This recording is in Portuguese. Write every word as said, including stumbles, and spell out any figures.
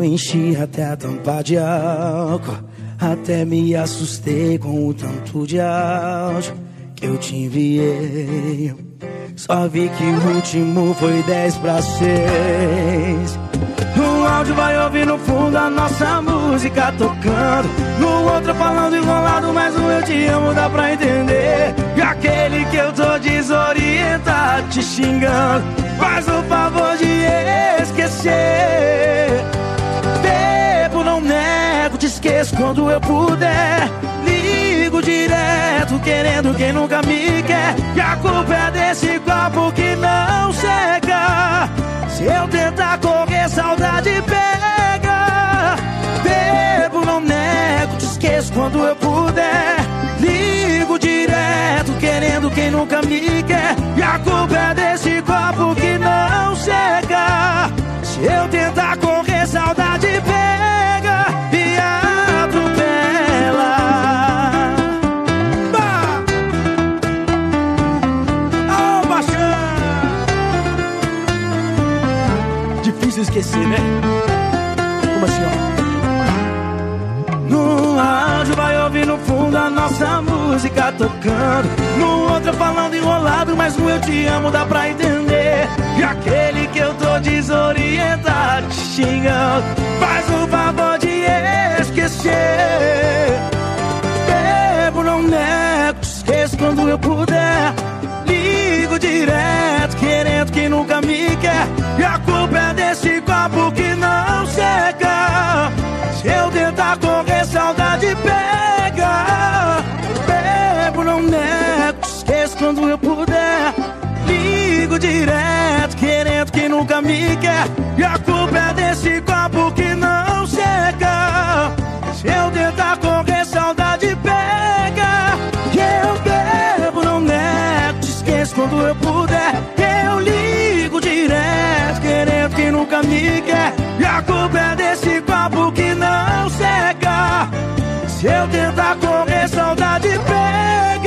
enchi até a tampa de álcool. Até me assustei com o tanto de áudio que eu te enviei. Só vi que o último foi dez pra seis. No áudio vai ouvir no fundo a nossa música tocando, no outro falando enrolado, mas o eu te amo dá pra entender. E aquele que eu tô desorientado te xingando, faz o favor de esquecer. Bebo, não nego, te esqueço quando eu puder. Ligo direto, querendo quem nunca me quer. E a culpa é desse copo que não seca. Se eu tentar correr, saudade pega. Bebo, não nego, te esqueço quando eu puder. Ligo direto, querendo quem nunca me quer. E a culpa é desse copo que não seca. Se eu tentar correr, saudade pega e atropela. Bah! Oh, baixão! Difícil esquecer, né? Como assim, ó? No áudio vai ouvir no fundo a nossa música tocando, no outro falando enrolado, mas no eu te amo dá pra entender. E aquele que eu tô desorientado te xingando, faz o favor de esquecer. Bebo, não nego, te esqueço quando eu puder. Ligo direto, querendo que nunca me quer. E a culpa é desse copo que não seca. Se eu tentar correr, saudade pega. Bebo, não nego, te esqueço quando eu puder. Ligo direto, querendo que nunca me quer. E a culpa é desse copo que não seca. Se eu tentar correr, saudade pega. Que eu bebo, não nego, te esqueço quando eu puder. Eu ligo direto, querendo que nunca me quer. E a culpa é desse copo que não seca. Se eu tentar correr, saudade pega.